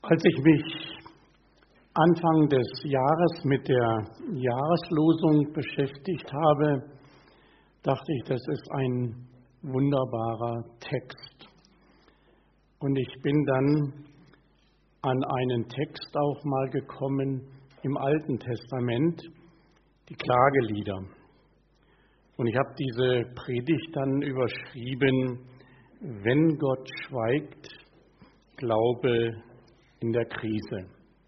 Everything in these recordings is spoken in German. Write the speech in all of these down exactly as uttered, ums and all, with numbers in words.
Als ich mich Anfang des Jahres mit der Jahreslosung beschäftigt habe, dachte ich, das ist ein wunderbarer Text. Und ich bin dann an einen Text auch mal gekommen im Alten Testament, die Klagelieder. Und ich habe diese Predigt dann überschrieben: Wenn Gott schweigt, Glaube in der Krise.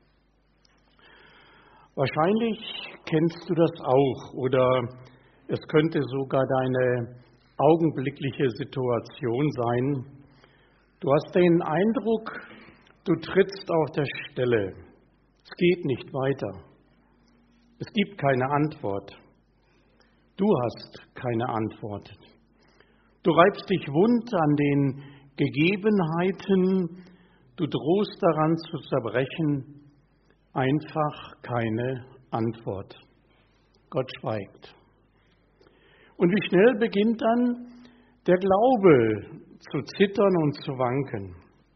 Wahrscheinlich kennst du das auch, oder es könnte sogar deine augenblickliche Situation sein. Du hast den Eindruck, du trittst auf der Stelle. Es geht nicht weiter. Es gibt keine Antwort. Du hast keine Antwort. Du reibst dich wund an den Gegebenheiten, du drohst daran zu zerbrechen, einfach keine Antwort. Gott schweigt. Und wie schnell beginnt dann der Glaube zu zittern und zu wanken.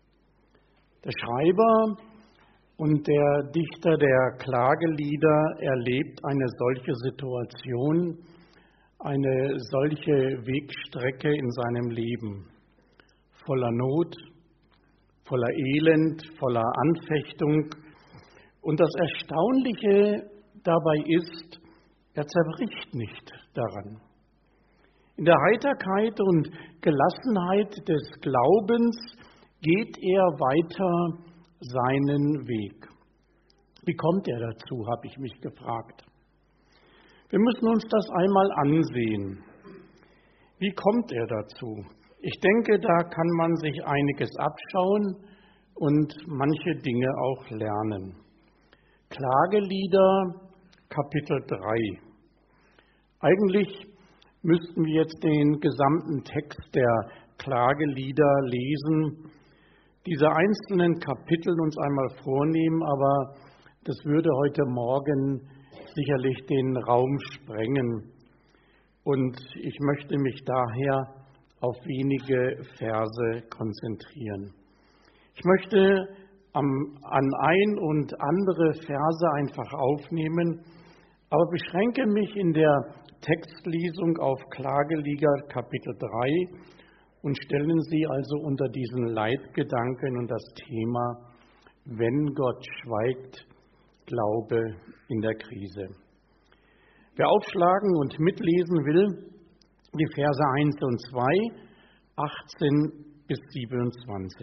Der Schreiber und der Dichter der Klagelieder erlebt eine solche Situation, eine solche Wegstrecke in seinem Leben, voller Not, voller Elend, voller Anfechtung. Und das Erstaunliche dabei ist, er zerbricht nicht daran. In der Heiterkeit und Gelassenheit des Glaubens geht er weiter seinen Weg. Wie kommt er dazu, habe ich mich gefragt. Wir müssen uns das einmal ansehen. Wie kommt er dazu? Ich denke, da kann man sich einiges abschauen und manche Dinge auch lernen. Klagelieder, Kapitel drei. Eigentlich müssten wir jetzt den gesamten Text der Klagelieder lesen, diese einzelnen Kapitel uns einmal vornehmen, aber das würde heute Morgen sicherlich den Raum sprengen. Und ich möchte mich daher auf wenige Verse konzentrieren. Ich möchte am, an ein und andere Verse einfach aufnehmen, aber beschränke mich in der Textlesung auf Klagelieder Kapitel drei und stellen sie also unter diesen Leitgedanken und das Thema: Wenn Gott schweigt, Glaube in der Krise. Wer aufschlagen und mitlesen will, die Verse eins und zwei, achtzehn bis siebenundzwanzig.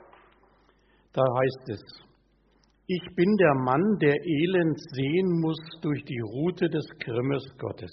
Da heißt es: Ich bin der Mann, der Elend sehen muss durch die Rute des Grimmes Gottes.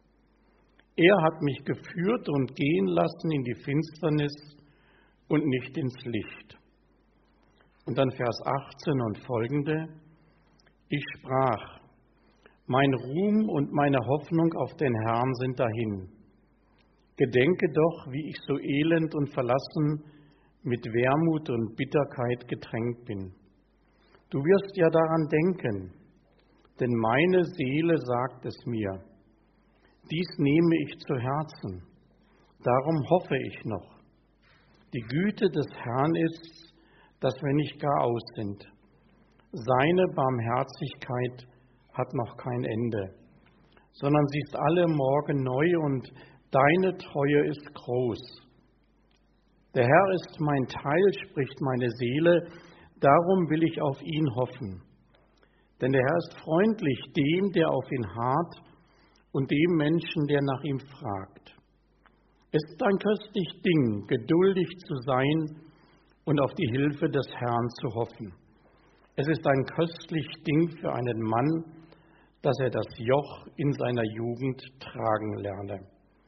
Er hat mich geführt und gehen lassen in die Finsternis und nicht ins Licht. Und dann Vers achtzehn und folgende: Ich sprach, mein Ruhm und meine Hoffnung auf den Herrn sind dahin. Gedenke doch, wie ich so elend und verlassen mit Wermut und Bitterkeit getränkt bin. Du wirst ja daran denken, denn meine Seele sagt es mir. Dies nehme ich zu Herzen, darum hoffe ich noch. Die Güte des Herrn ist, dass wir nicht gar aus sind. Seine Barmherzigkeit hat noch kein Ende, sondern sie ist alle Morgen neu und deine Treue ist groß. Der Herr ist mein Teil, spricht meine Seele, darum will ich auf ihn hoffen. Denn der Herr ist freundlich dem, der auf ihn harrt, und dem Menschen, der nach ihm fragt. Es ist ein köstlich Ding, geduldig zu sein und auf die Hilfe des Herrn zu hoffen. Es ist ein köstlich Ding für einen Mann, dass er das Joch in seiner Jugend tragen lerne.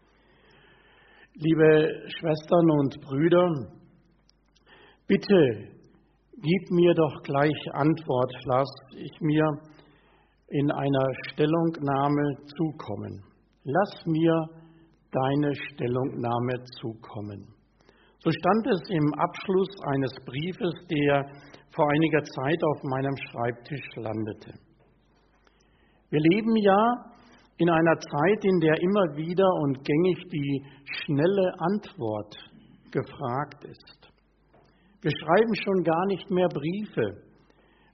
Liebe Schwestern und Brüder, bitte gib mir doch gleich Antwort, lass ich mir in einer Stellungnahme zukommen. Lass mir deine Stellungnahme zukommen. So stand es im Abschluss eines Briefes, der vor einiger Zeit auf meinem Schreibtisch landete. Wir leben ja in einer Zeit, in der immer wieder und gängig die schnelle Antwort gefragt ist. Wir schreiben schon gar nicht mehr Briefe,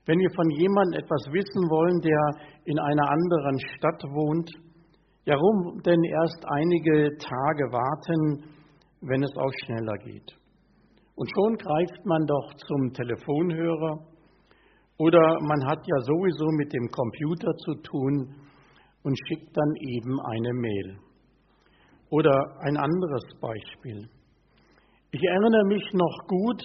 wenn wir von jemandem etwas wissen wollen, der in einer anderen Stadt wohnt, ja, warum denn erst einige Tage warten, wenn es auch schneller geht? Und schon greift man doch zum Telefonhörer oder man hat ja sowieso mit dem Computer zu tun und schickt dann eben eine Mail. Oder ein anderes Beispiel. Ich erinnere mich noch gut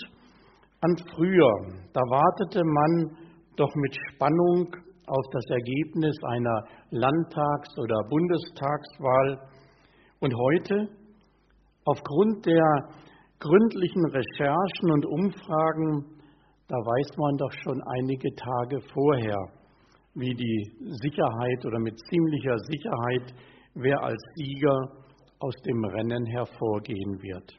an früher. Da wartete man doch mit Spannung auf das Ergebnis einer Landtags- oder Bundestagswahl. Und heute, aufgrund der gründlichen Recherchen und Umfragen, da weiß man doch schon einige Tage vorher, wie die Sicherheit oder mit ziemlicher Sicherheit, wer als Sieger aus dem Rennen hervorgehen wird.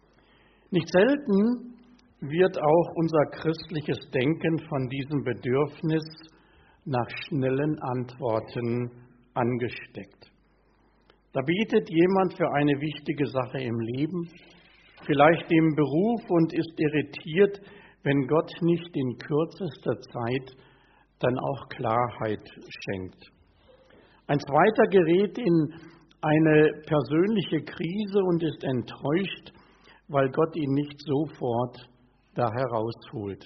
Nicht selten wird auch unser christliches Denken von diesem Bedürfnis nach schnellen Antworten angesteckt. Da betet jemand für eine wichtige Sache im Leben, vielleicht im Beruf und ist irritiert, wenn Gott nicht in kürzester Zeit dann auch Klarheit schenkt. Ein zweiter gerät in eine persönliche Krise und ist enttäuscht, weil Gott ihn nicht sofort da herausholt.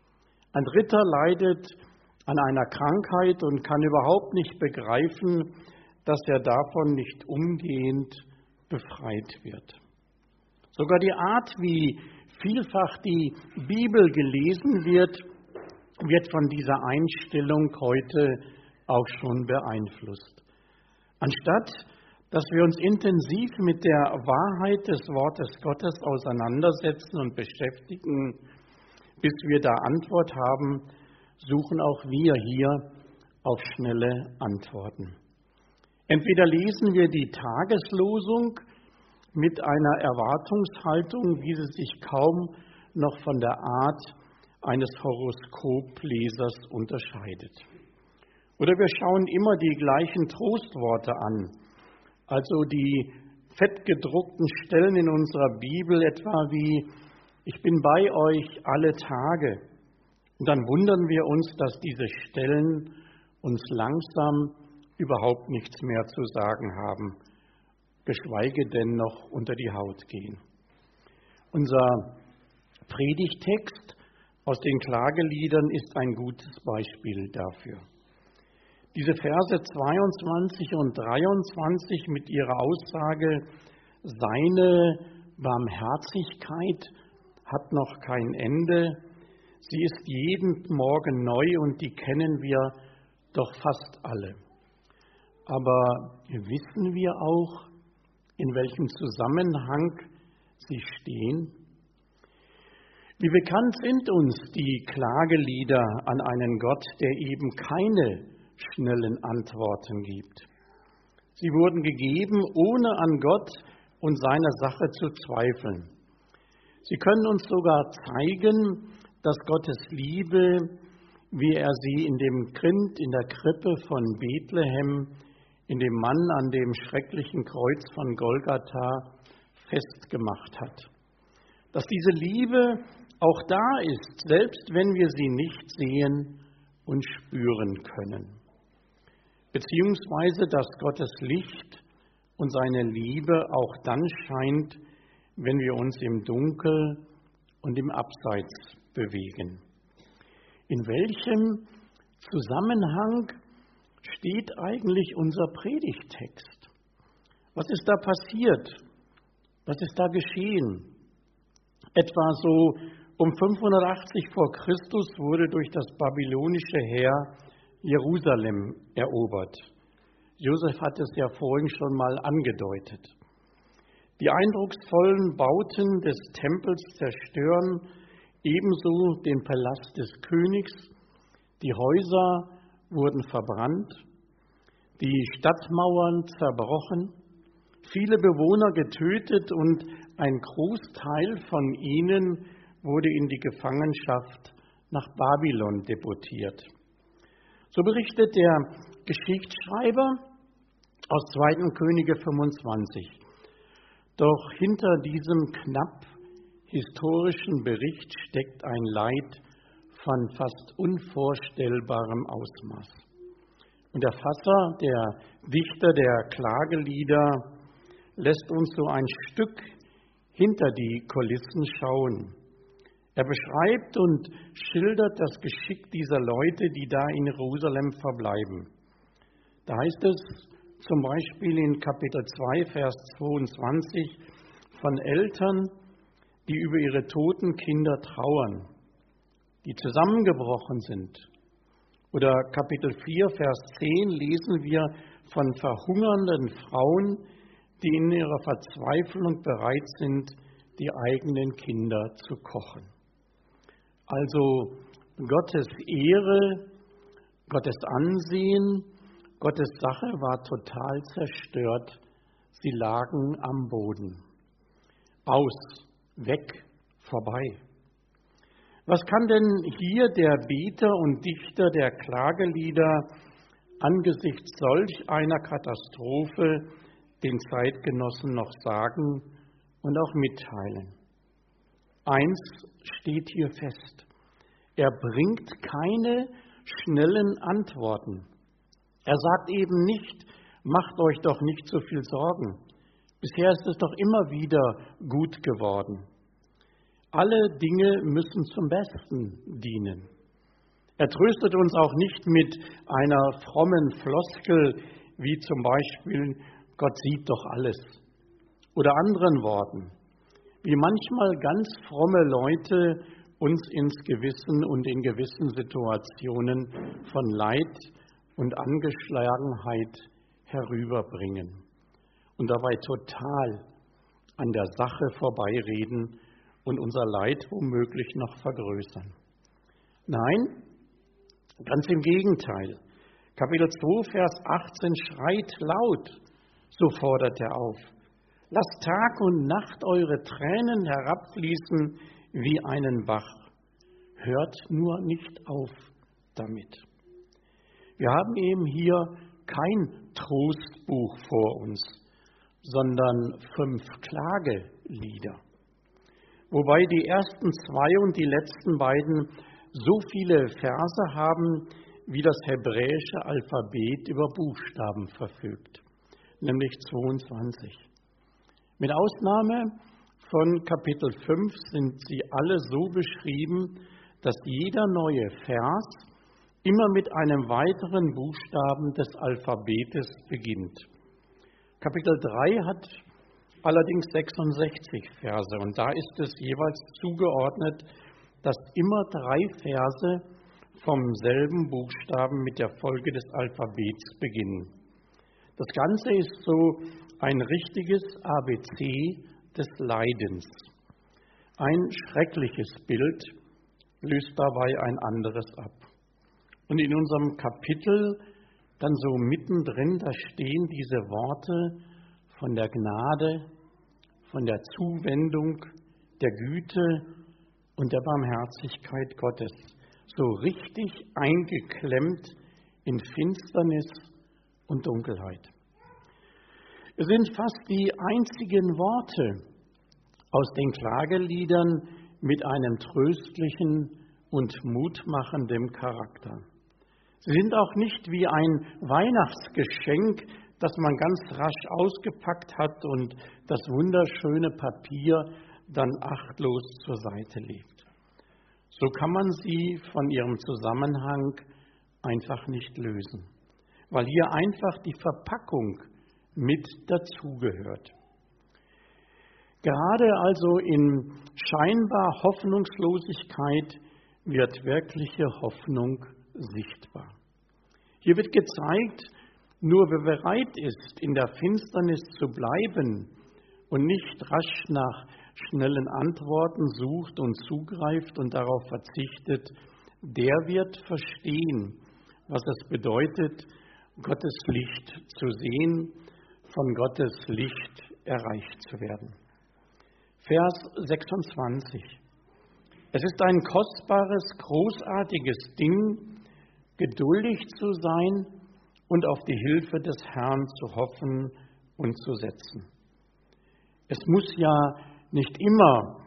Ein dritter leidet an einer Krankheit und kann überhaupt nicht begreifen, dass er davon nicht umgehend befreit wird. Sogar die Art, wie vielfach die Bibel gelesen wird, wird von dieser Einstellung heute auch schon beeinflusst. Anstatt dass wir uns intensiv mit der Wahrheit des Wortes Gottes auseinandersetzen und beschäftigen, bis wir da Antwort haben, suchen auch wir hier auf schnelle Antworten. Entweder lesen wir die Tageslosung mit einer Erwartungshaltung, wie sie sich kaum noch von der Art eines Horoskoplesers unterscheidet. Oder wir schauen immer die gleichen Trostworte an, also die fettgedruckten Stellen in unserer Bibel, etwa wie ich bin bei euch alle Tage. Und dann wundern wir uns, dass diese Stellen uns langsam überhaupt nichts mehr zu sagen haben, geschweige denn noch unter die Haut gehen. Unser Predigtext aus den Klageliedern ist ein gutes Beispiel dafür. Diese Verse zweiundzwanzig und dreiundzwanzig mit ihrer Aussage, seine Barmherzigkeit hat noch kein Ende, sie ist jeden Morgen neu und die kennen wir doch fast alle. Aber wissen wir auch, in welchem Zusammenhang sie stehen? Wie bekannt sind uns die Klagelieder an einen Gott, der eben keine schnellen Antworten gibt. Sie wurden gegeben, ohne an Gott und seiner Sache zu zweifeln. Sie können uns sogar zeigen, dass Gottes Liebe, wie er sie in dem Kind in der Krippe von Bethlehem, in dem Mann an dem schrecklichen Kreuz von Golgatha festgemacht hat. Dass diese Liebe auch da ist, selbst wenn wir sie nicht sehen und spüren können. Beziehungsweise, dass Gottes Licht und seine Liebe auch dann scheint, wenn wir uns im Dunkel und im Abseits bewegen. In welchem Zusammenhang steht eigentlich unser Predigttext? Was ist da passiert? Was ist da geschehen? Etwa so um fünfhundertachtzig vor Christus wurde durch das babylonische Heer Jerusalem erobert. Josef hat es ja vorhin schon mal angedeutet. Die eindrucksvollen Bauten des Tempels zerstören ebenso den Palast des Königs. Die Häuser wurden verbrannt, die Stadtmauern zerbrochen, viele Bewohner getötet und ein Großteil von ihnen wurde in die Gefangenschaft nach Babylon deportiert. So berichtet der Geschichtsschreiber aus zweiten Könige fünfundzwanzig. Doch hinter diesem knapp historischen Bericht steckt ein Leid von fast unvorstellbarem Ausmaß. Und der Fasser, der Dichter der Klagelieder, lässt uns so ein Stück hinter die Kulissen schauen. Er beschreibt und schildert das Geschick dieser Leute, die da in Jerusalem verbleiben. Da heißt es zum Beispiel in Kapitel zwei, Vers zweiundzwanzig, von Eltern, die über ihre toten Kinder trauern, die zusammengebrochen sind. Oder Kapitel vier, Vers zehn lesen wir von verhungernden Frauen, die in ihrer Verzweiflung bereit sind, die eigenen Kinder zu kochen. Also Gottes Ehre, Gottes Ansehen, Gottes Sache war total zerstört. Sie lagen am Boden. Aus, weg, vorbei. Was kann denn hier der Beter und Dichter der Klagelieder angesichts solch einer Katastrophe den Zeitgenossen noch sagen und auch mitteilen? Eins steht hier fest: Er bringt keine schnellen Antworten. Er sagt eben nicht, macht euch doch nicht so viel Sorgen. Bisher ist es doch immer wieder gut geworden. Alle Dinge müssen zum Besten dienen. Er tröstet uns auch nicht mit einer frommen Floskel, wie zum Beispiel, Gott sieht doch alles. Oder anderen Worten, wie manchmal ganz fromme Leute uns ins Gewissen und in gewissen Situationen von Leid und Angeschlagenheit herüberbringen und dabei total an der Sache vorbeireden und unser Leid womöglich noch vergrößern. Nein, ganz im Gegenteil. Kapitel zwei, Vers achtzehn schreit laut, so fordert er auf. Lasst Tag und Nacht eure Tränen herabfließen wie einen Bach. Hört nur nicht auf damit. Wir haben eben hier kein Trostbuch vor uns, sondern fünf Klagelieder. Wobei die ersten zwei und die letzten beiden so viele Verse haben, wie das hebräische Alphabet über Buchstaben verfügt, nämlich zweiundzwanzig. Mit Ausnahme von Kapitel fünf sind sie alle so beschrieben, dass jeder neue Vers immer mit einem weiteren Buchstaben des Alphabetes beginnt. Kapitel drei hat allerdings sechsundsechzig Verse und da ist es jeweils zugeordnet, dass immer drei Verse vom selben Buchstaben mit der Folge des Alphabets beginnen. Das Ganze ist so ein richtiges A B C des Leidens. Ein schreckliches Bild löst dabei ein anderes ab. Und in unserem Kapitel, dann so mittendrin, da stehen diese Worte von der Gnade, von der Zuwendung, der Güte und der Barmherzigkeit Gottes, so richtig eingeklemmt in Finsternis und Dunkelheit. Es sind fast die einzigen Worte aus den Klageliedern mit einem tröstlichen und mutmachenden Charakter. Sie sind auch nicht wie ein Weihnachtsgeschenk, das man ganz rasch ausgepackt hat und das wunderschöne Papier dann achtlos zur Seite legt. So kann man sie von ihrem Zusammenhang einfach nicht lösen, weil hier einfach die Verpackung mit dazugehört. Gerade also in scheinbar Hoffnungslosigkeit wird wirkliche Hoffnung sichtbar. Hier wird gezeigt, nur wer bereit ist, in der Finsternis zu bleiben und nicht rasch nach schnellen Antworten sucht und zugreift und darauf verzichtet, der wird verstehen, was es bedeutet, Gottes Licht zu sehen, von Gottes Licht erreicht zu werden. Vers sechsundzwanzig. Es ist ein kostbares, großartiges Ding, geduldig zu sein und auf die Hilfe des Herrn zu hoffen und zu setzen. Es muss ja nicht immer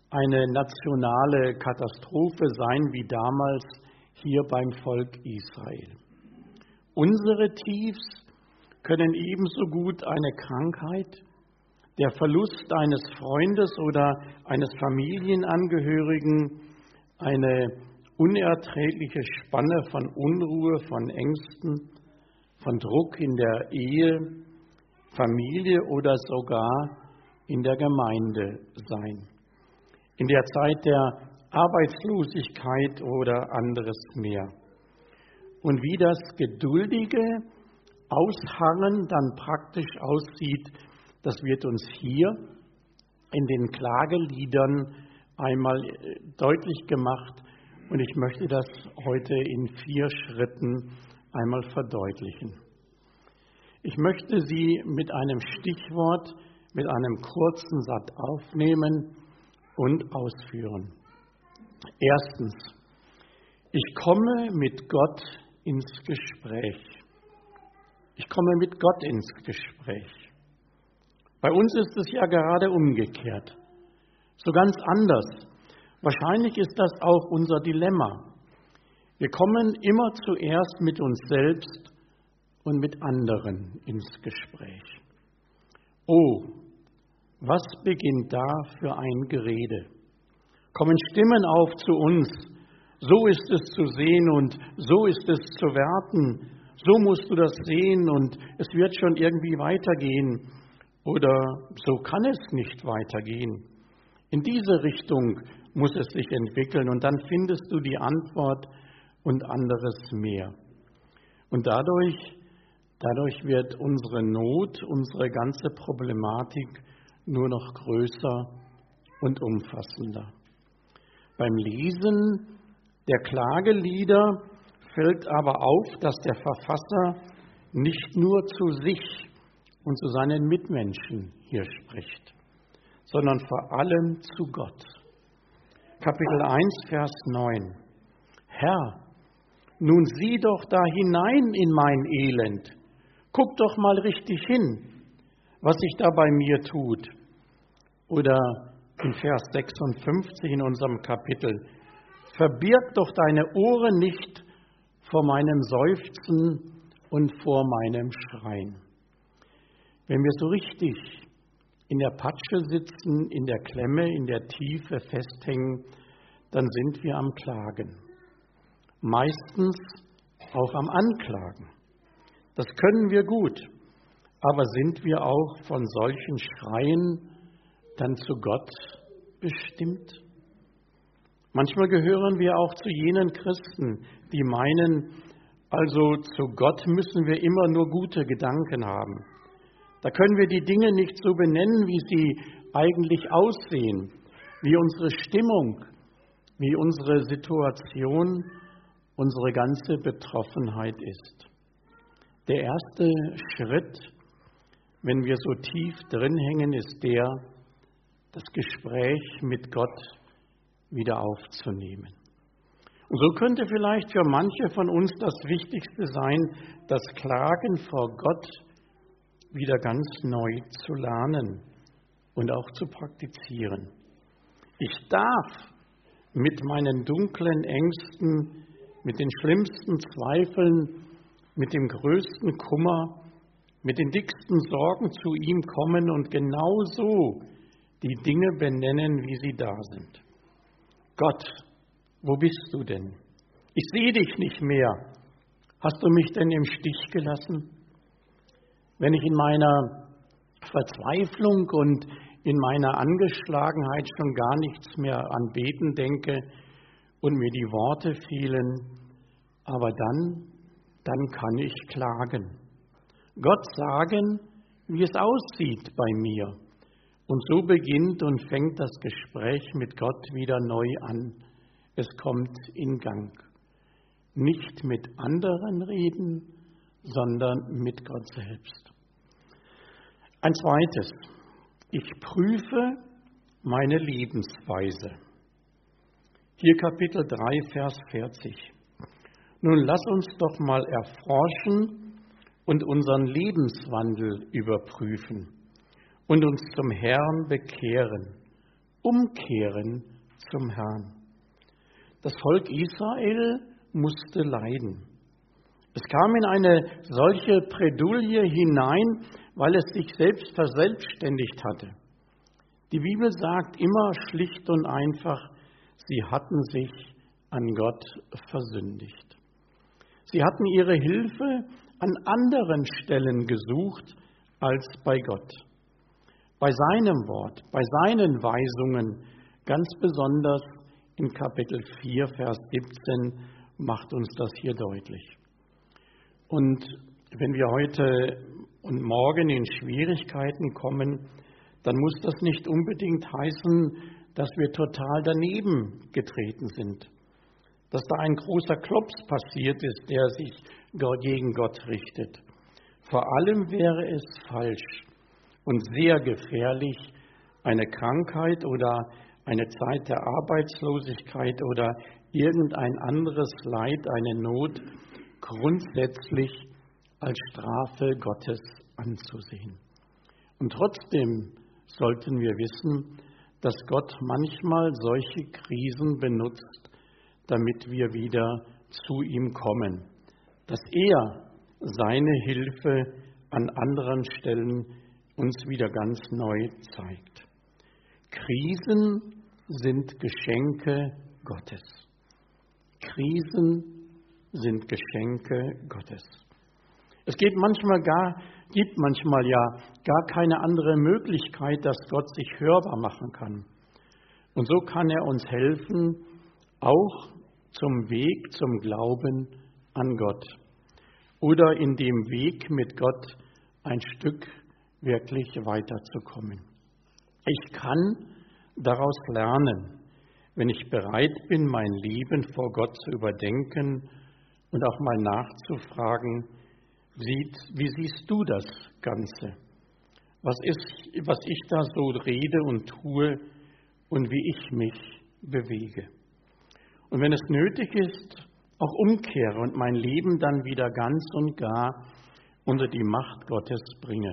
eine nationale Katastrophe sein wie damals hier beim Volk Israel. Unsere Tiefs können ebenso gut eine Krankheit, der Verlust eines Freundes oder eines Familienangehörigen, eine unerträgliche Spanne von Unruhe, von Ängsten, von Druck in der Ehe, Familie oder sogar in der Gemeinde sein. In der Zeit der Arbeitslosigkeit oder anderes mehr. Und wie das geduldige Ausharren dann praktisch aussieht, das wird uns hier in den Klageliedern einmal deutlich gemacht. Und ich möchte das heute in vier Schritten einmal verdeutlichen. Ich möchte sie mit einem Stichwort, mit einem kurzen Satz aufnehmen und ausführen. Erstens, ich komme mit Gott ins Gespräch. Ich komme mit Gott ins Gespräch. Bei uns ist es ja gerade umgekehrt. So ganz anders. Wahrscheinlich ist das auch unser Dilemma. Wir kommen immer zuerst mit uns selbst und mit anderen ins Gespräch. Oh, was beginnt da für ein Gerede? Kommen Stimmen auf zu uns. So ist es zu sehen und so ist es zu werten. So musst du das sehen und es wird schon irgendwie weitergehen. Oder so kann es nicht weitergehen. In diese Richtung muss es sich entwickeln und dann findest du die Antwort und anderes mehr. Und dadurch, dadurch wird unsere Not, unsere ganze Problematik nur noch größer und umfassender. Beim Lesen der Klagelieder fällt aber auf, dass der Verfasser nicht nur zu sich und zu seinen Mitmenschen hier spricht, sondern vor allem zu Gott. Kapitel eins, Vers neun. Herr, nun sieh doch da hinein in mein Elend. Guck doch mal richtig hin, was sich da bei mir tut. Oder in Vers sechsundfünfzig in unserem Kapitel. Verbirg doch deine Ohren nicht vor meinem Seufzen und vor meinem Schreien. Wenn wir so richtig in der Patsche sitzen, in der Klemme, in der Tiefe festhängen, dann sind wir am Klagen. Meistens auch am Anklagen. Das können wir gut, aber sind wir auch von solchen Schreien dann zu Gott bestimmt? Manchmal gehören wir auch zu jenen Christen, die meinen, also zu Gott müssen wir immer nur gute Gedanken haben. Da können wir die Dinge nicht so benennen, wie sie eigentlich aussehen, wie unsere Stimmung, wie unsere Situation, unsere ganze Betroffenheit ist. Der erste Schritt, wenn wir so tief drin hängen, ist der, das Gespräch mit Gott wieder aufzunehmen. Und so könnte vielleicht für manche von uns das Wichtigste sein, das Klagen vor Gott wieder ganz neu zu lernen und auch zu praktizieren. Ich darf mit meinen dunklen Ängsten, mit den schlimmsten Zweifeln, mit dem größten Kummer, mit den dicksten Sorgen zu ihm kommen und genau so die Dinge benennen, wie sie da sind. Gott, wo bist du denn? Ich sehe dich nicht mehr. Hast du mich denn im Stich gelassen? Wenn ich in meiner Verzweiflung und in meiner Angeschlagenheit schon gar nichts mehr an Beten denke und mir die Worte fehlen, aber dann, dann kann ich klagen. Gott sagen, wie es aussieht bei mir. Und so beginnt und fängt das Gespräch mit Gott wieder neu an. Es kommt in Gang. Nicht mit anderen reden, sondern mit Gott selbst. Ein zweites. Ich prüfe meine Lebensweise. Hier Kapitel drei, Vers vierzig. Nun lass uns doch mal erforschen und unseren Lebenswandel überprüfen und uns zum Herrn bekehren umkehren zum Herrn. Das Volk Israel musste leiden. Es kam in eine solche Bredouille hinein, weil es sich selbst verselbstständigt hatte. Die Bibel sagt immer schlicht und einfach, sie hatten sich an Gott versündigt. Sie hatten ihre Hilfe an anderen Stellen gesucht als bei Gott. Bei seinem Wort, bei seinen Weisungen, ganz besonders in Kapitel vier, Vers siebzehn, macht uns das hier deutlich. Und wenn wir heute und morgen in Schwierigkeiten kommen, dann muss das nicht unbedingt heißen, dass wir total daneben getreten sind. Dass da ein großer Klops passiert ist, der sich gegen Gott richtet. Vor allem wäre es falsch und sehr gefährlich, eine Krankheit oder eine Zeit der Arbeitslosigkeit oder irgendein anderes Leid, eine Not grundsätzlich als Strafe Gottes anzusehen. Und trotzdem sollten wir wissen, dass Gott manchmal solche Krisen benutzt, damit wir wieder zu ihm kommen, dass er seine Hilfe an anderen Stellen uns wieder ganz neu zeigt. Krisen sind Geschenke Gottes. Krisen sind Geschenke Gottes. Es geht manchmal gar, gibt manchmal ja gar keine andere Möglichkeit, dass Gott sich hörbar machen kann. Und so kann er uns helfen, auch zum Weg zum Glauben an Gott oder in dem Weg mit Gott ein Stück wirklich weiterzukommen. Ich kann daraus lernen, wenn ich bereit bin, mein Leben vor Gott zu überdenken und auch mal nachzufragen, wie, wie siehst du das Ganze? Was ist, was ich da so rede und tue und wie ich mich bewege? Und wenn es nötig ist, auch umkehre und mein Leben dann wieder ganz und gar unter die Macht Gottes bringe.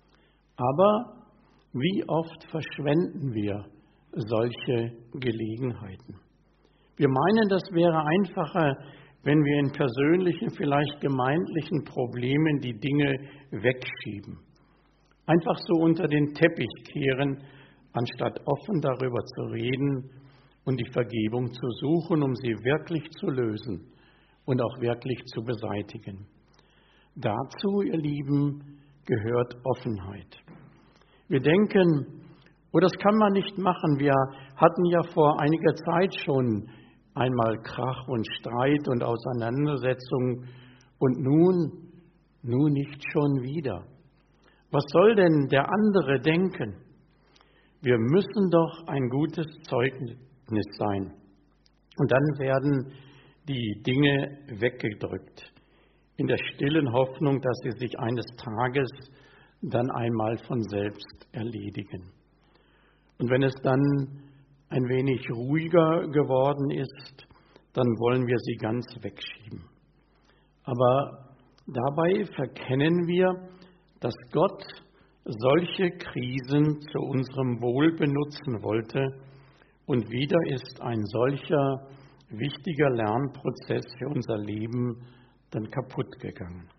Aber wie oft verschwenden wir solche Gelegenheiten? Wir meinen, das wäre einfacher, wenn wir in persönlichen, vielleicht gemeindlichen Problemen die Dinge wegschieben. Einfach so unter den Teppich kehren, anstatt offen darüber zu reden und die Vergebung zu suchen, um sie wirklich zu lösen und auch wirklich zu beseitigen. Dazu, ihr Lieben, gehört Offenheit. Wir denken, oh, das kann man nicht machen. Wir hatten ja vor einiger Zeit schon einmal Krach und Streit und Auseinandersetzung und nun, nun nicht schon wieder. Was soll denn der andere denken? Wir müssen doch ein gutes Zeugnis sein. Und dann werden die Dinge weggedrückt, in der stillen Hoffnung, dass sie sich eines Tages dann einmal von selbst erledigen. Und wenn es dann ein wenig ruhiger geworden ist, dann wollen wir sie ganz wegschieben. Aber dabei verkennen wir, dass Gott solche Krisen zu unserem Wohl benutzen wollte und wieder ist ein solcher wichtiger Lernprozess für unser Leben dann kaputt gegangen.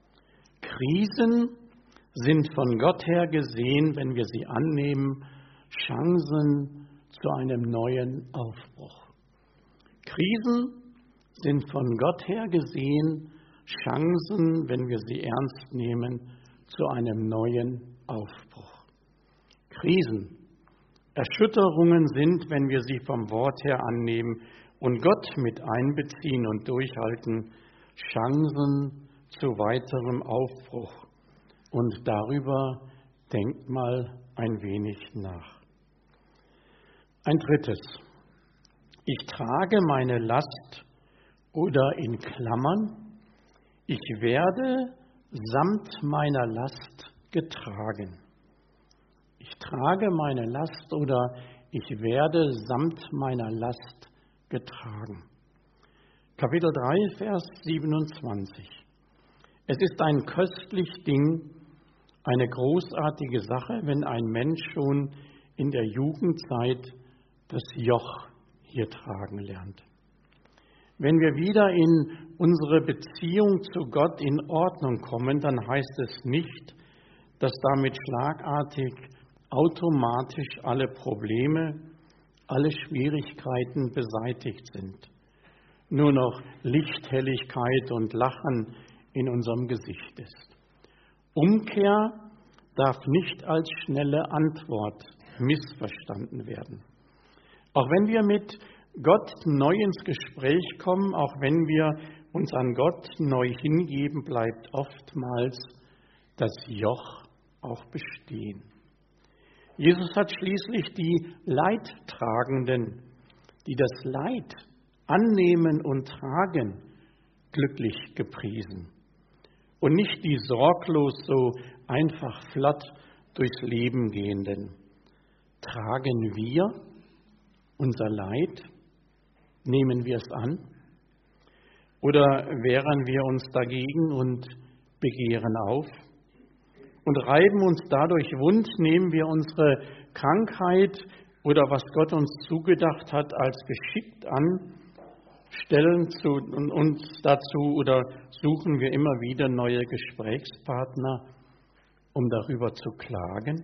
Krisen sind von Gott her gesehen, wenn wir sie annehmen, Chancen zu einem neuen Aufbruch. Krisen sind von Gott her gesehen Chancen, wenn wir sie ernst nehmen, zu einem neuen Aufbruch. Krisen, Erschütterungen sind, wenn wir sie vom Wort her annehmen und Gott mit einbeziehen und durchhalten, Chancen zu weiterem Aufbruch. Und darüber denkt mal ein wenig nach. Ein drittes. Ich trage meine Last oder in Klammern, ich werde samt meiner Last getragen. Ich trage meine Last oder ich werde samt meiner Last getragen. Kapitel drei, Vers siebenundzwanzig. Es ist ein köstlich Ding, eine großartige Sache, wenn ein Mensch schon in der Jugendzeit das Joch hier tragen lernt. Wenn wir wieder in unsere Beziehung zu Gott in Ordnung kommen, dann heißt es nicht, dass damit schlagartig automatisch alle Probleme, alle Schwierigkeiten beseitigt sind. Nur noch Lichthelligkeit und Lachen in unserem Gesicht ist. Umkehr darf nicht als schnelle Antwort missverstanden werden. Auch wenn wir mit Gott neu ins Gespräch kommen, auch wenn wir uns an Gott neu hingeben, bleibt oftmals das Joch auch bestehen. Jesus hat schließlich die Leidtragenden, die das Leid annehmen und tragen, glücklich gepriesen. Und nicht die sorglos so einfach flott durchs Leben gehenden. Tragen wir unser Leid? Nehmen wir es an? Oder wehren wir uns dagegen und begehren auf? Und reiben uns dadurch wund, nehmen wir unsere Krankheit oder was Gott uns zugedacht hat als geschickt an, stellen zu, uns dazu oder suchen wir immer wieder neue Gesprächspartner, um darüber zu klagen?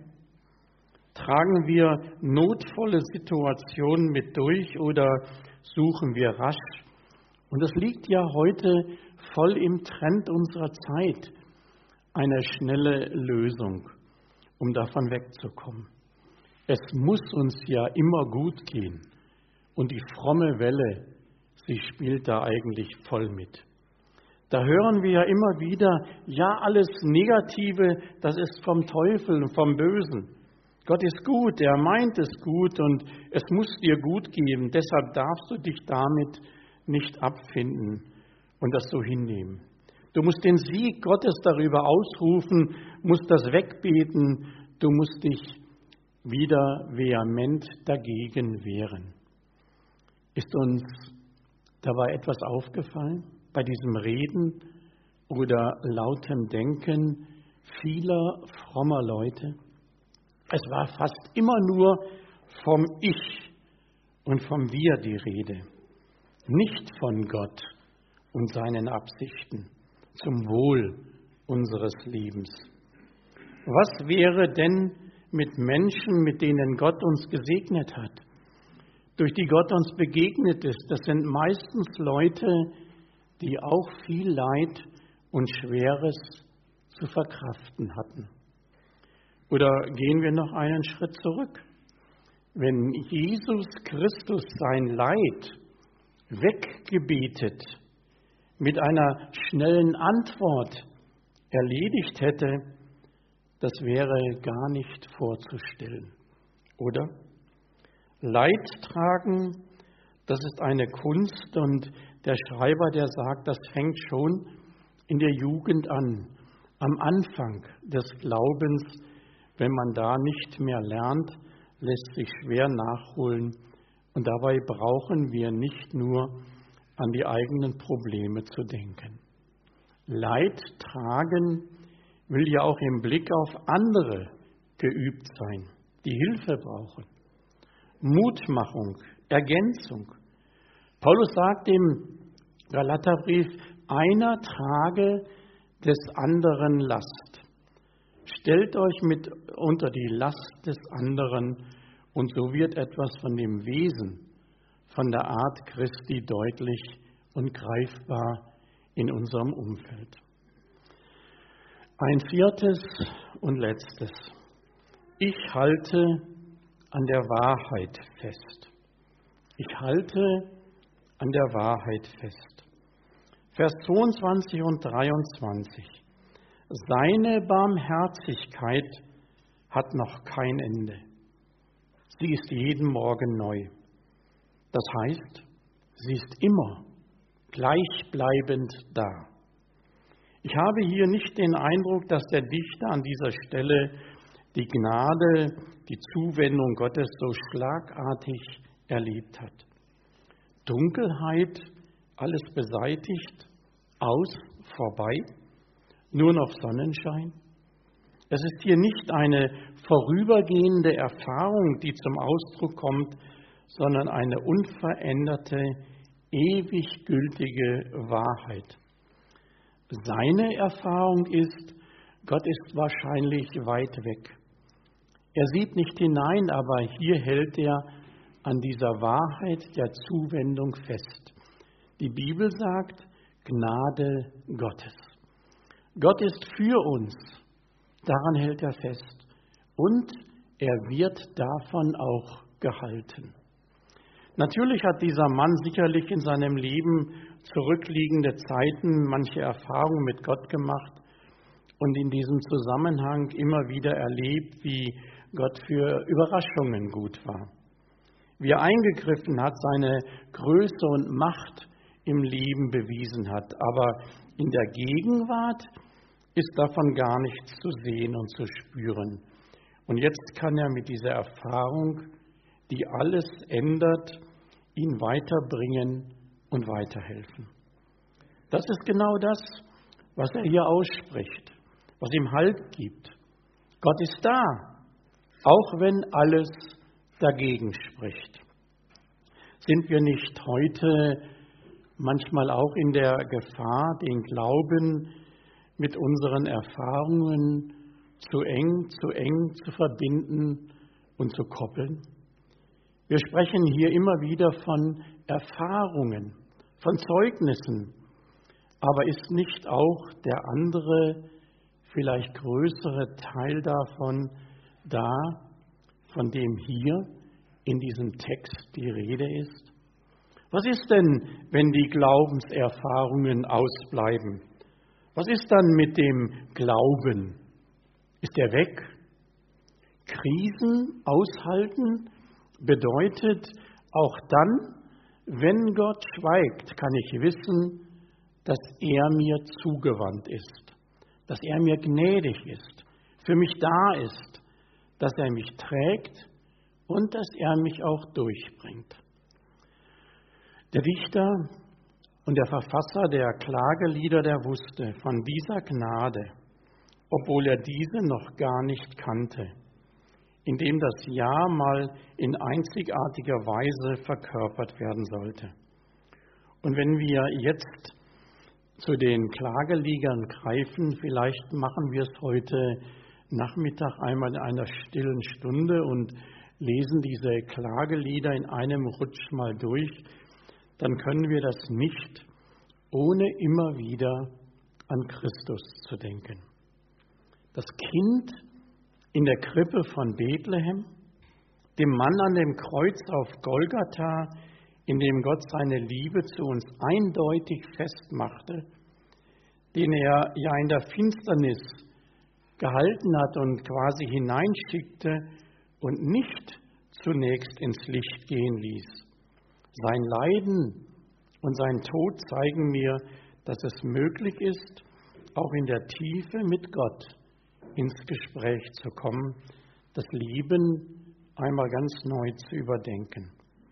Tragen wir notvolle Situationen mit durch oder suchen wir rasch? Und es liegt ja heute voll im Trend unserer Zeit, eine schnelle Lösung, um davon wegzukommen. Es muss uns ja immer gut gehen und die fromme Welle, sie spielt da eigentlich voll mit. Da hören wir ja immer wieder, ja, alles Negative, das ist vom Teufel und vom Bösen. Gott ist gut, er meint es gut und es muss dir gut geben. Deshalb darfst du dich damit nicht abfinden und das so hinnehmen. Du musst den Sieg Gottes darüber ausrufen, musst das wegbeten, du musst dich wieder vehement dagegen wehren. Ist uns dabei etwas aufgefallen bei diesem Reden oder lautem Denken vieler frommer Leute? Es war fast immer nur vom Ich und vom Wir die Rede, nicht von Gott und seinen Absichten zum Wohl unseres Lebens. Was wäre denn mit Menschen, mit denen Gott uns gesegnet hat, durch die Gott uns begegnet ist? Das sind meistens Leute, die auch viel Leid und Schweres zu verkraften hatten. Oder gehen wir noch einen Schritt zurück? Wenn Jesus Christus sein Leid weggebetet, mit einer schnellen Antwort erledigt hätte, das wäre gar nicht vorzustellen, oder? Leid tragen, das ist eine Kunst und der Schreiber, der sagt, das fängt schon in der Jugend an, am Anfang des Glaubens. Wenn man da nicht mehr lernt, lässt sich schwer nachholen und dabei brauchen wir nicht nur an die eigenen Probleme zu denken. Leid tragen will ja auch im Blick auf andere geübt sein, die Hilfe brauchen. Mutmachung, Ergänzung. Paulus sagt im Galaterbrief, einer trage des anderen Last. Stellt euch mit unter die Last des anderen und so wird etwas von dem Wesen, von der Art Christi deutlich und greifbar in unserem Umfeld. Ein viertes und letztes. Ich halte an der Wahrheit fest. Ich halte an der Wahrheit fest. Vers zweiundzwanzig und dreiundzwanzig. Seine Barmherzigkeit hat noch kein Ende. Sie ist jeden Morgen neu. Das heißt, sie ist immer gleichbleibend da. Ich habe hier nicht den Eindruck, dass der Dichter an dieser Stelle die Gnade, die Zuwendung Gottes so schlagartig erlebt hat. Dunkelheit, alles beseitigt, aus, vorbei, nur noch Sonnenschein. Es ist hier nicht eine vorübergehende Erfahrung, die zum Ausdruck kommt, sondern eine unveränderte, ewig gültige Wahrheit. Seine Erfahrung ist, Gott ist wahrscheinlich weit weg. Er sieht nicht hinein, aber hier hält er an dieser Wahrheit der Zuwendung fest. Die Bibel sagt, Gnade Gottes. Gott ist für uns, daran hält er fest. Und er wird davon auch gehalten. Natürlich hat dieser Mann sicherlich in seinem Leben zurückliegende Zeiten manche Erfahrungen mit Gott gemacht und in diesem Zusammenhang immer wieder erlebt, wie Gott für Überraschungen gut war. Wie er eingegriffen hat, seine Größe und Macht im Leben bewiesen hat. Aber in der Gegenwart ist davon gar nichts zu sehen und zu spüren. Und jetzt kann er mit dieser Erfahrung, die alles ändert, ihn weiterbringen und weiterhelfen. Das ist genau das, was er hier ausspricht, was ihm Halt gibt. Gott ist da, auch wenn alles dagegen spricht. Sind wir nicht heute manchmal auch in der Gefahr, den Glauben mit unseren Erfahrungen zu eng, zu eng zu verbinden und zu koppeln? Wir sprechen hier immer wieder von Erfahrungen, von Zeugnissen, aber ist nicht auch der andere, vielleicht größere Teil davon da, von dem hier in diesem Text die Rede ist? Was ist denn, wenn die Glaubenserfahrungen ausbleiben? Was ist dann mit dem Glauben? Ist er weg? Krisen aushalten bedeutet auch dann, wenn Gott schweigt, kann ich wissen, dass er mir zugewandt ist, dass er mir gnädig ist, für mich da ist, dass er mich trägt und dass er mich auch durchbringt. Der Dichter und der Verfasser der Klagelieder, der wusste von dieser Gnade, obwohl er diese noch gar nicht kannte, indem das Ja mal in einzigartiger Weise verkörpert werden sollte. Und wenn wir jetzt zu den Klageliedern greifen, vielleicht machen wir es heute Nachmittag einmal in einer stillen Stunde und lesen diese Klagelieder in einem Rutsch mal durch, dann können wir das nicht, ohne immer wieder an Christus zu denken. Das Kind in der Krippe von Bethlehem, dem Mann an dem Kreuz auf Golgatha, in dem Gott seine Liebe zu uns eindeutig festmachte, den er ja in der Finsternis gehalten hat und quasi hineinschickte und nicht zunächst ins Licht gehen ließ. Sein Leiden und sein Tod zeigen mir, dass es möglich ist, auch in der Tiefe mit Gott ins Gespräch zu kommen, das Leben einmal ganz neu zu überdenken,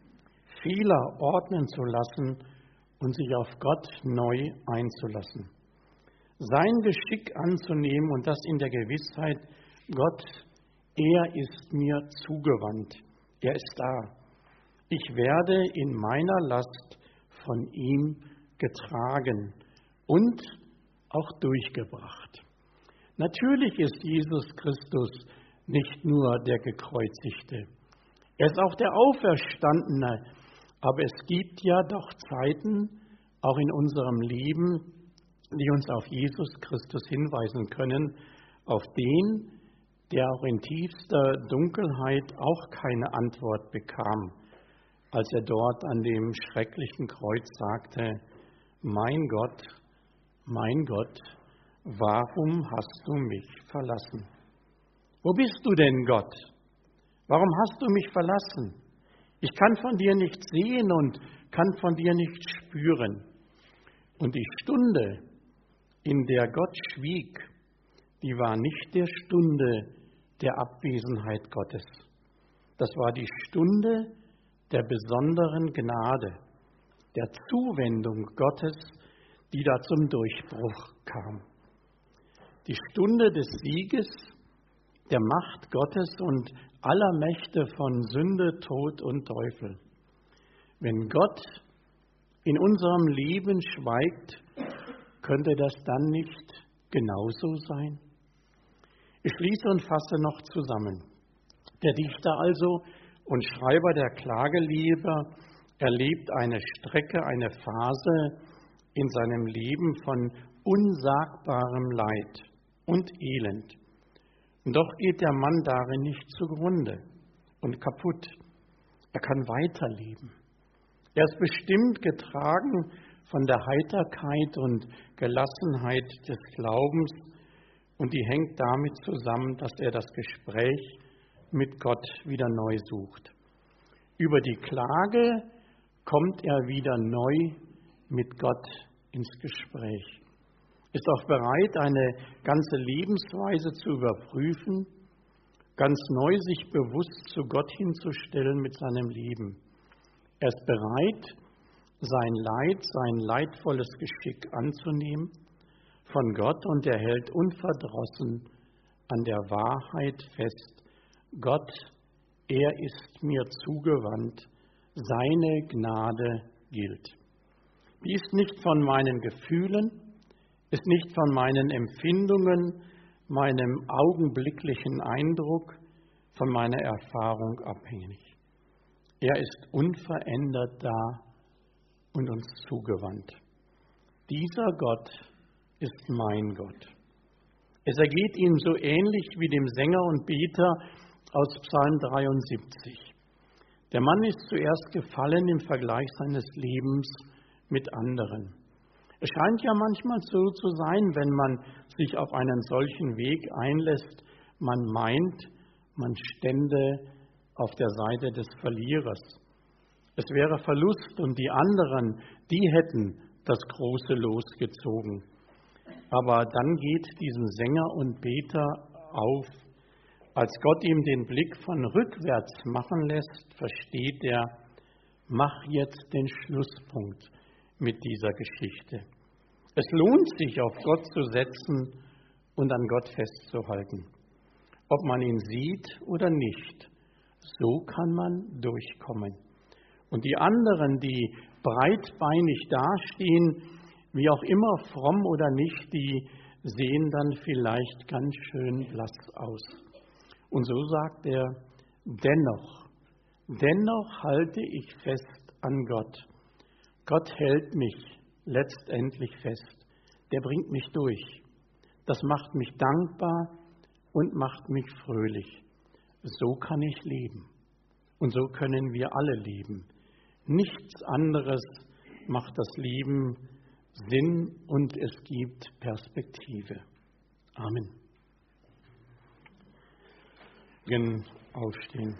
Fehler ordnen zu lassen und sich auf Gott neu einzulassen, sein Geschick anzunehmen und das in der Gewissheit, Gott, er ist mir zugewandt, er ist da. Ich werde in meiner Last von ihm getragen und auch durchgebracht. Natürlich ist Jesus Christus nicht nur der Gekreuzigte, er ist auch der Auferstandene, aber es gibt ja doch Zeiten, auch in unserem Leben, die uns auf Jesus Christus hinweisen können, auf den, der auch in tiefster Dunkelheit auch keine Antwort bekam, als er dort an dem schrecklichen Kreuz sagte, mein Gott, mein Gott, warum hast du mich verlassen? Wo bist du denn, Gott? Warum hast du mich verlassen? Ich kann von dir nichts sehen und kann von dir nichts spüren. Und die Stunde, in der Gott schwieg, die war nicht der Stunde der Abwesenheit Gottes. Das war die Stunde der besonderen Gnade, der Zuwendung Gottes, die da zum Durchbruch kam. Die Stunde des Sieges der Macht Gottes und aller Mächte von Sünde, Tod und Teufel. Wenn Gott in unserem Leben schweigt, könnte das dann nicht genauso sein? Ich schließe und fasse noch zusammen. Der Dichter also und Schreiber der Klagelieder erlebt eine Strecke, eine Phase in seinem Leben von unsagbarem Leid und Elend. Und doch geht der Mann darin nicht zugrunde und kaputt. Er kann weiterleben. Er ist bestimmt getragen von der Heiterkeit und Gelassenheit des Glaubens und die hängt damit zusammen, dass er das Gespräch mit Gott wieder neu sucht. Über die Klage kommt er wieder neu mit Gott ins Gespräch. Ist auch bereit, eine ganze Lebensweise zu überprüfen, ganz neu sich bewusst zu Gott hinzustellen mit seinem Leben. Er ist bereit, sein Leid, sein leidvolles Geschick anzunehmen von Gott und er hält unverdrossen an der Wahrheit fest. Gott, er ist mir zugewandt, seine Gnade gilt. Die ist nicht von meinen Gefühlen, ist nicht von meinen Empfindungen, meinem augenblicklichen Eindruck, von meiner Erfahrung abhängig. Er ist unverändert da und uns zugewandt. Dieser Gott ist mein Gott. Es ergeht ihm so ähnlich wie dem Sänger und Beter aus Psalm dreiundsiebzig. Der Mann ist zuerst gefallen im Vergleich seines Lebens mit anderen. Es scheint ja manchmal so zu sein, wenn man sich auf einen solchen Weg einlässt, man meint, man stände auf der Seite des Verlierers. Es wäre Verlust und die anderen, die hätten das große Los gezogen. Aber dann geht diesem Sänger und Beter auf. Als Gott ihm den Blick von rückwärts machen lässt, versteht er, mach jetzt den Schlusspunkt mit dieser Geschichte. Es lohnt sich, auf Gott zu setzen und an Gott festzuhalten. Ob man ihn sieht oder nicht, so kann man durchkommen. Und die anderen, die breitbeinig dastehen, wie auch immer fromm oder nicht, die sehen dann vielleicht ganz schön blass aus. Und so sagt er, dennoch, dennoch halte ich fest an Gott. Gott hält mich letztendlich fest. Der bringt mich durch. Das macht mich dankbar und macht mich fröhlich. So kann ich leben. Und so können wir alle leben. Nichts anderes macht das Leben Sinn und es gibt Perspektive. Amen. Aufstehen.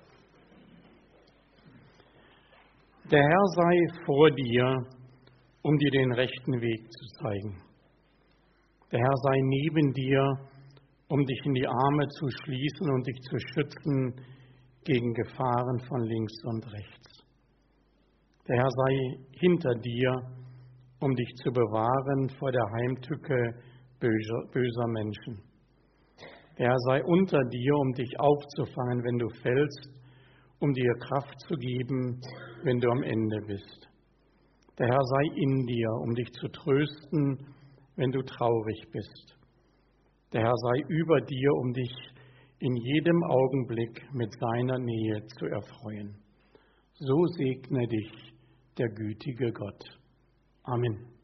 Der Herr sei vor dir, um dir den rechten Weg zu zeigen. Der Herr sei neben dir, um dich in die Arme zu schließen und dich zu schützen gegen Gefahren von links und rechts. Der Herr sei hinter dir, um dich zu bewahren vor der Heimtücke böser, böser Menschen. Der Herr sei unter dir, um dich aufzufangen, wenn du fällst, um dir Kraft zu geben, wenn du am Ende bist. Der Herr sei in dir, um dich zu trösten, wenn du traurig bist. Der Herr sei über dir, um dich in jedem Augenblick mit seiner Nähe zu erfreuen. So segne dich der gütige Gott. Amen.